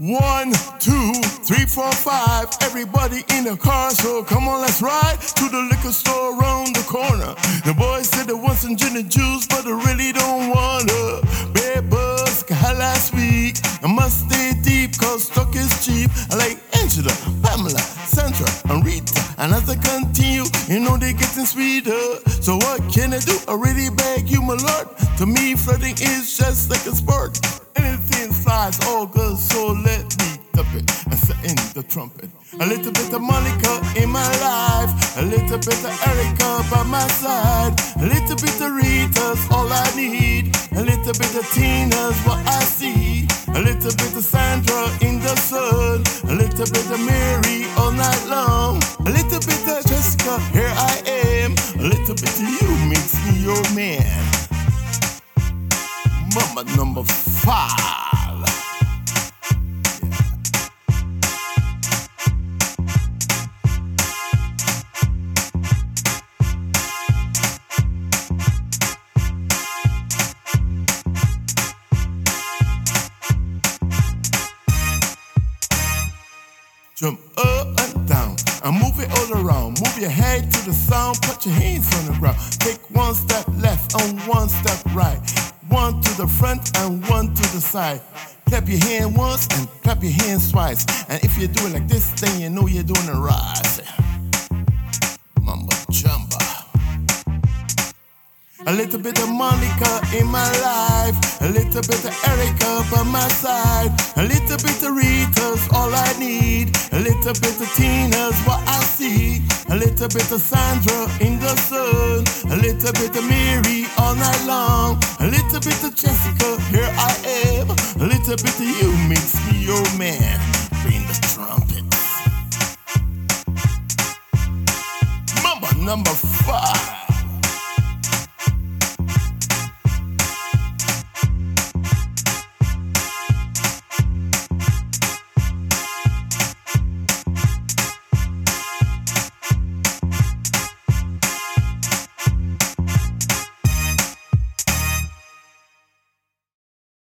1, 2, 3, 4, 5. Everybody in the car, so come on, let's ride to the liquor store around the corner. The boys said they want some gin and juice, but they really don't want her. Bad buzz, had last week. I must stay deep, cause stock is cheap. I like Angela, Pamela, Sandra, and Rita. And as I continue, you know they're getting sweeter. So what can I do? I really beg you, my lord. To me, flirting is just like a sport. Anything flies, all good, so let me tap it and set in the trumpet. A little bit of Monica in my life, a little bit of Erica by my side, a little bit of Rita's all I need, a little bit of Tina's what I see, a little bit of Sandra in the sun, a little bit of Mary all night long, a little bit of Jessica, here I am, a little bit of you makes me your man. Mama number 5. Jump up and down and move it all around. Move your head to the sound, put your hands on the ground. Take one step left and one step right. One to the front and one to the side. Clap your hand once and clap your hands twice. And if you do it like this, then you know you're doing it right. Mamba Jamba. A little bit of Monica in my life, a little bit of Erica by my side, a little bit of Rita's all I need, a little bit of Tina's what I see, a little bit of Sandra in the sun, a little bit of Mary all night long, a little bit of Jessica, here I am, a little bit of you makes me your man. Bring the trumpet. Mama number 5.